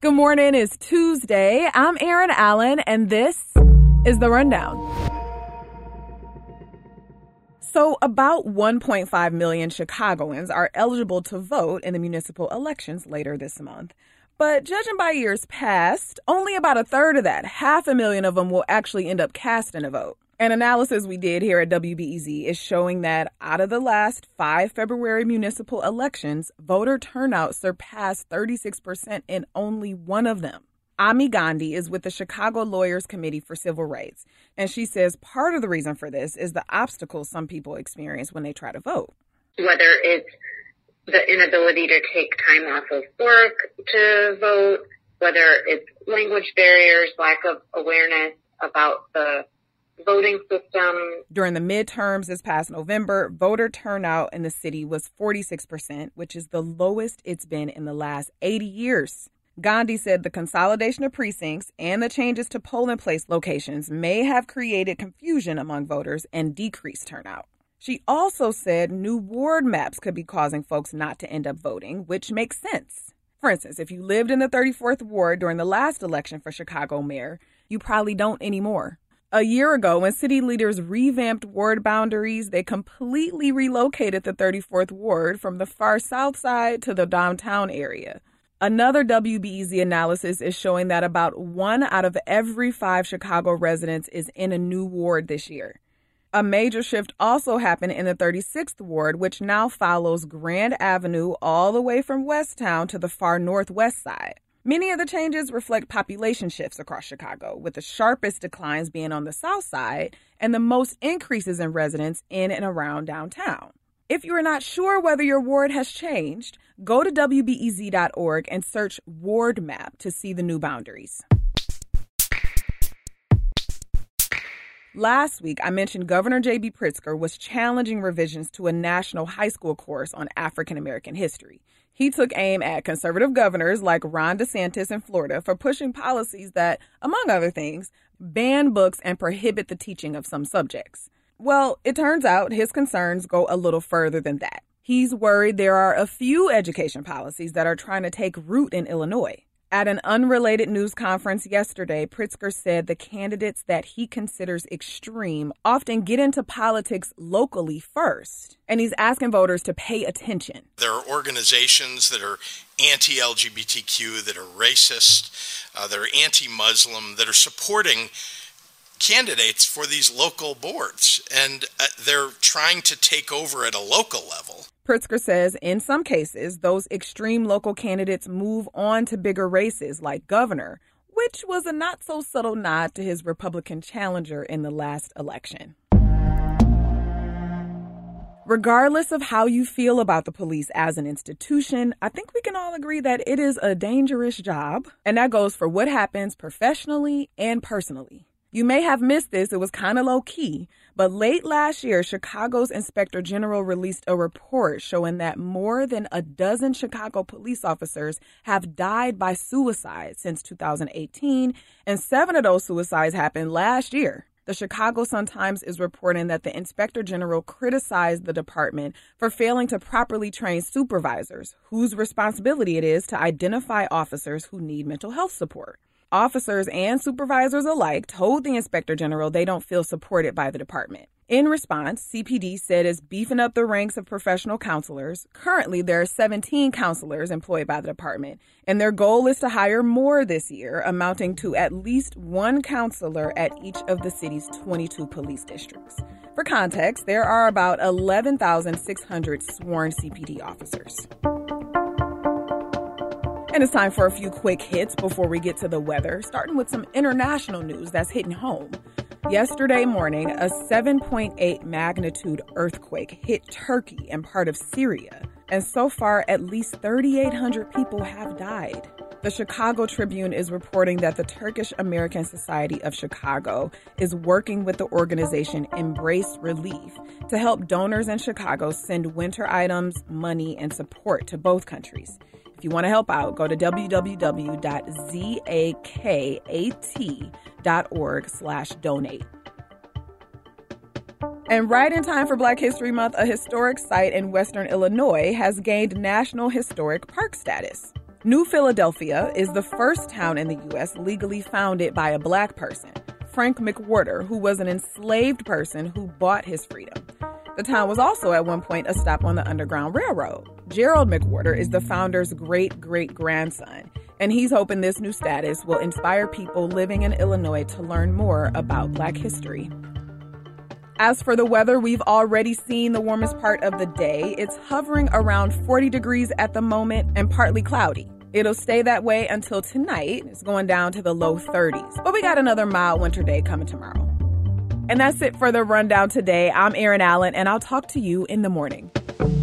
Good morning. It's Tuesday. I'm Erin Allen, and this is The Rundown. So about 1.5 million Chicagoans are eligible to vote in the municipal elections later this month. But judging by years past, only about a third of that, 500,000 of them, will actually end up casting a vote. An analysis we did here at WBEZ is showing that out of the last 5 February municipal elections, voter turnout surpassed 36% in only one of them. Ami Gandhi is with the Chicago Lawyers Committee for Civil Rights, and she says part of the reason for this is the obstacles some people experience when they try to vote. Whether it's the inability to take time off of work to vote, whether it's language barriers, lack of awareness about the voting system. During the midterms this past November, voter turnout in the city was 46%, which is the lowest it's been in the last 80 years. Gandhi said the consolidation of precincts and the changes to polling place locations may have created confusion among voters and decreased turnout. She also said new ward maps could be causing folks not to end up voting, which makes sense. For instance, if you lived in the 34th ward during the last election for Chicago mayor, you probably don't anymore. A year ago, when city leaders revamped ward boundaries, they completely relocated the 34th ward from the far south side to the downtown area. Another WBEZ analysis is showing that about 1 out of every 5 Chicago residents is in a new ward this year. A major shift also happened in the 36th ward, which now follows Grand Avenue all the way from Westtown to the far northwest side. Many of the changes reflect population shifts across Chicago, with the sharpest declines being on the south side and the most increases in residents in and around downtown. If you are not sure whether your ward has changed, go to WBEZ.org and search Ward Map to see the new boundaries. Last week, I mentioned Governor J.B. Pritzker was challenging revisions to a national high school course on African American history. He took aim at conservative governors like Ron DeSantis in Florida for pushing policies that, among other things, ban books and prohibit the teaching of some subjects. Well, it turns out his concerns go a little further than that. He's worried there are a few education policies that are trying to take root in Illinois. At an unrelated news conference yesterday, Pritzker said the candidates that he considers extreme often get into politics locally first, and he's asking voters to pay attention. There are organizations that are anti-LGBTQ, that are racist, that are anti-Muslim, that are supporting candidates for these local boards, and they're trying to take over at a local level. Pritzker says in some cases, those extreme local candidates move on to bigger races like governor, which was a not-so-subtle nod to his Republican challenger in the last election. Regardless of how you feel about the police as an institution, I think we can all agree that it is a dangerous job, and that goes for what happens professionally and personally. You may have missed this, it was kind of low-key, but late last year, Chicago's Inspector General released a report showing that more than a dozen Chicago police officers have died by suicide since 2018, and 7 of those suicides happened last year. The Chicago Sun-Times is reporting that the Inspector General criticized the department for failing to properly train supervisors, whose responsibility it is to identify officers who need mental health support. Officers and supervisors alike told the Inspector General they don't feel supported by the department. In response, CPD said it's beefing up the ranks of professional counselors. Currently, there are 17 counselors employed by the department, and their goal is to hire more this year, amounting to at least 1 counselor at each of the city's 22 police districts. For context, there are about 11,600 sworn CPD officers. And it's time for a few quick hits before we get to the weather, starting with some international news that's hitting home. Yesterday morning, a 7.8 magnitude earthquake hit Turkey and part of Syria, and so far at least 3,800 people have died. The Chicago Tribune is reporting that the Turkish American Society of Chicago is working with the organization Embrace Relief to help donors in Chicago send winter items, money, and support to both countries. If you want to help out, go to www.zakat.org/donate. And right in time for Black History Month, a historic site in Western Illinois has gained National Historic Park status. New Philadelphia is the first town in the U.S. legally founded by a Black person, Frank McWhorter, who was an enslaved person who bought his freedom. The town was also at one point a stop on the Underground Railroad. Gerald McWhorter is the founder's great-great-grandson, and he's hoping this new status will inspire people living in Illinois to learn more about Black history. As for the weather, we've already seen the warmest part of the day. It's hovering around 40 degrees at the moment and partly cloudy. It'll stay that way until tonight. It's going down to the low 30s. But we got another mild winter day coming tomorrow. And that's it for the rundown today. I'm Erin Allen, and I'll talk to you in the morning.